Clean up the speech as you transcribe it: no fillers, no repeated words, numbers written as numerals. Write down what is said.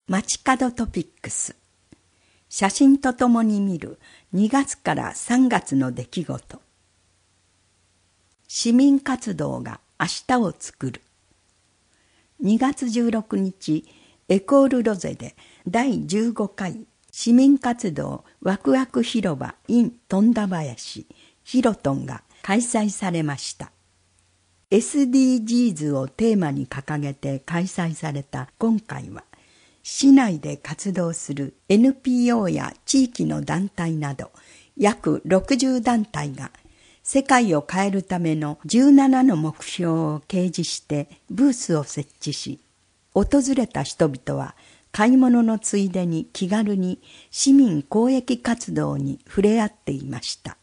街角トピックス。写真とともに見る2月から3月の出来事。市民活動が明日をつくる。2月16日、エコールロゼで第15回市民活動ワクワク広場 in 富田林ヒロトンが開催されました。SDGs をテーマに掲げて開催された今回は、市内で活動する NPO や地域の団体など約60団体が世界を変えるための17の目標を掲示してブースを設置し、訪れた人々は買い物のついでに気軽に市民公益活動に触れ合っていました。